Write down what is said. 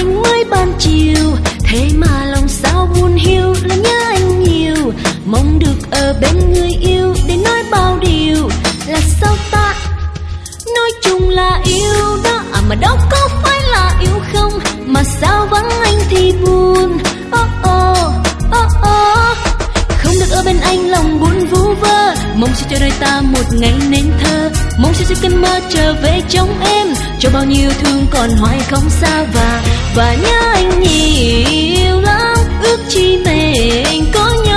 anh mới ban chiều, thế mà lòng sao buồn hiu là nhớ anh nhiều. Mong được ở bên người yêu để nói bao điều, là sao ta nói chung là yêu đó mà đâu có phải là yêu không, mà sao vắng anh thì buồn. Không được ở bên anh lòng buồn vu vơ, mong sẽ cho đời ta một ngày nên thơ, mong sẽ cơn mơ trở về trong em, cho bao nhiêu thương còn hoài không xa và nhớ anh nhiều lắm. Ước chi mình có nhau